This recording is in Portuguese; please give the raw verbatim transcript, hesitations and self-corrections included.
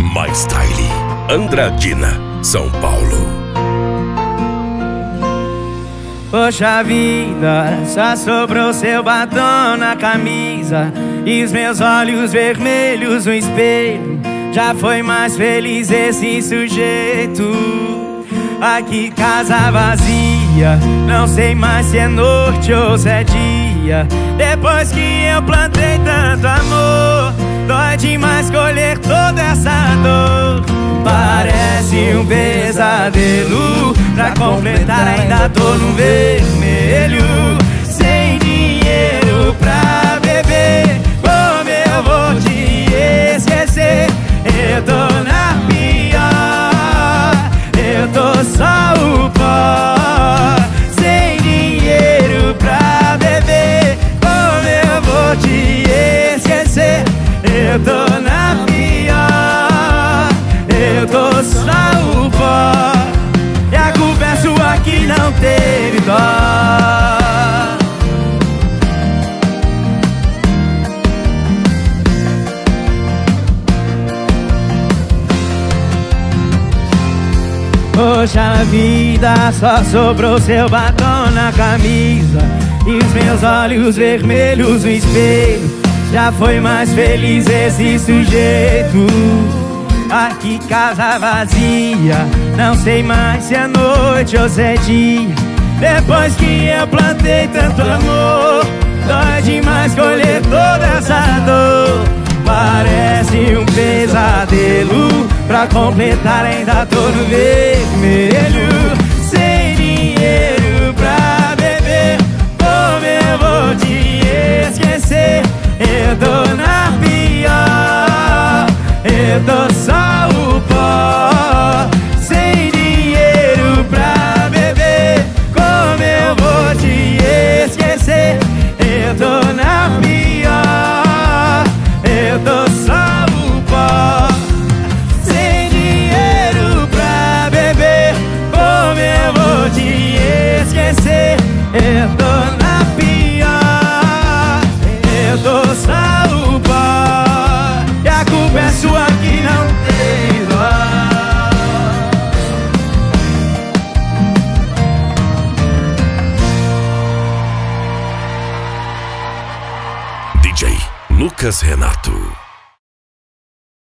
My Style, Andradina, São Paulo. Poxa vida, só sobrou seu batom na camisa e os meus olhos vermelhos no espelho. Já foi mais feliz esse sujeito. Aqui casa vazia, não sei mais se é noite ou se é dia. Depois que eu plantei tanto amor, dói demais colher toda essa dor. Parece um pesadelo, pra completar ainda tô no vermelho. Sem dinheiro pra beber, como eu vou te esquecer? Eu tô na pior, eu tô só o pó. Sem dinheiro pra beber, como eu vou te esquecer? Eu tô na pior, eu tô só o pó. E a culpa é sua que não teve dó. Poxa vida, só sobrou seu batom na camisa e os meus olhos vermelhos no espelho. Já foi mais feliz esse sujeito. Aqui casa vazia, não sei mais se é noite ou se é dia. Depois que eu plantei tanto amor, dói demais colher toda essa dor. Parece um pesadelo, pra completar ainda tô no vermelho. Sem dinheiro pra beber, como eu vou te esquecer? Eu tô na pior, eu tô só o pó. Sem dinheiro pra beber, como eu vou te esquecer? Eu tô na pior, eu tô só o pó. Sem dinheiro pra beber, como eu vou te esquecer? Eu tô na pior, eu tô só o pó. E a culpa é sua que não tem dó. D J Lucas Renato.